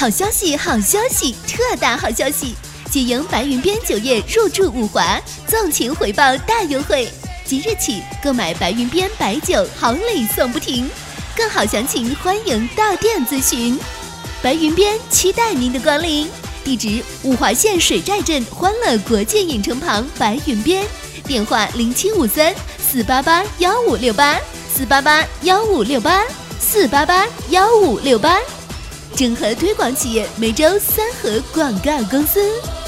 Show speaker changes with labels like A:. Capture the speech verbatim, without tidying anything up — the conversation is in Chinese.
A: 好消息，好消息，特大好消息！即迎白云边酒业入驻五华，纵情回报大优惠，即日起购买白云边白酒，好礼送不停。更好详情欢迎到店咨询。白云边期待您的光临，地址五华县水寨镇欢乐国际影城旁白云边，电话零七五三四八八幺五六八四八八幺五六八四八八幺五六八。整合推广企业梅州三和广告公司。